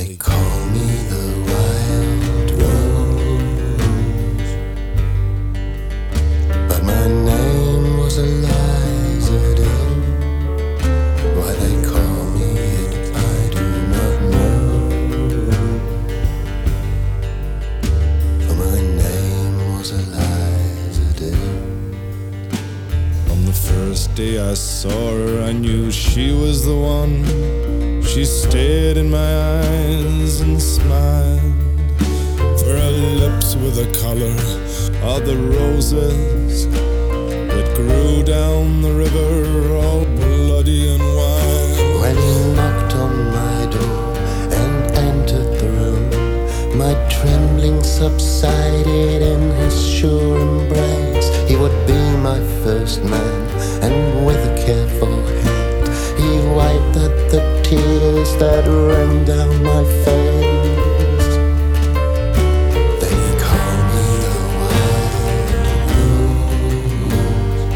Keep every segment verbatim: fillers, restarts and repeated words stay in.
They call me the wild rose, but my name was Eliza Day. Why they call me it, I do not know, for my name was Eliza Day. On the first day I saw her, I knew she was the one. She stared in my eyes and smiled, for her lips were the color of the roses that grew down the river, all bloody and wild. When he knocked on my door and entered the room, my trembling subsided in his sure embrace. He would be my first man, and with a careful hand he wiped at the tears that ran down my face. They call me the wild rose,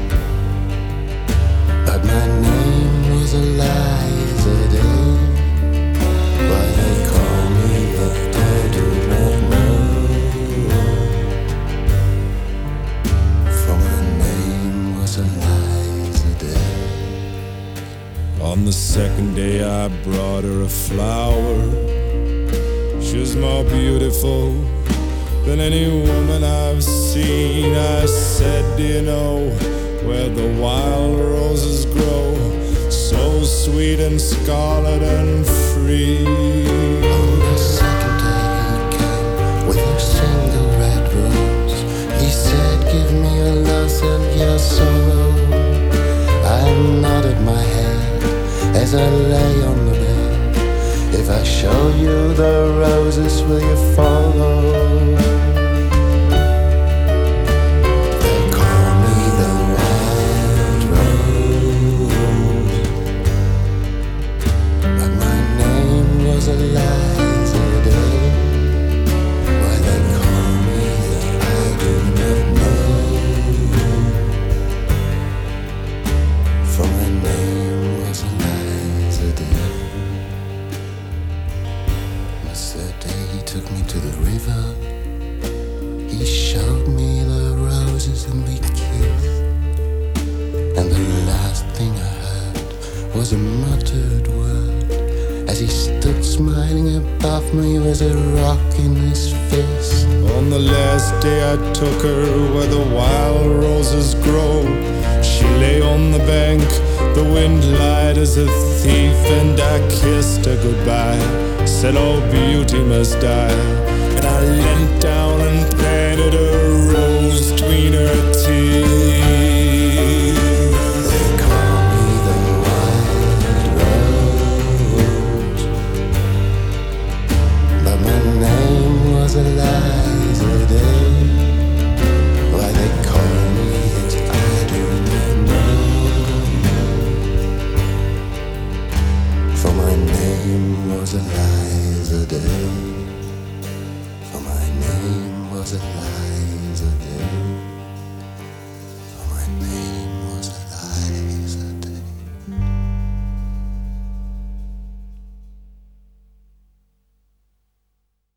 but my name was Eliza Day. Why they call me that I do not know, for my name was Eliza Day. On the second day I brought her a flower. She was more beautiful than any woman I've seen. I said, do you know where the wild roses grow, so sweet and scarlet and free? On the second day he came with a single red rose. He said, give me your loss and your sorrow. I nodded my head as I lay on the bed. If I show you the roses, will you follow? They call me the wild rose, but my name was Eliza Day. Why they call me that I do not know, for my name was Eliza Day. Yesterday he took me to the river. He showed me the roses and we kissed. And the last thing I heard was a muttered word as he stood smiling above me with a rock in his fist. On the last day I took her where the wild roses grow. She lay on the bank, the wind lied as a thief, and I kissed her goodbye, said all beauty must die. And I leant down and planted a rose between her teeth. They call me the wild rose, but my name was Eliza Day. Why they call me it, I do not know, for my name was Eliza Day. For my name was Eliza Day. For my name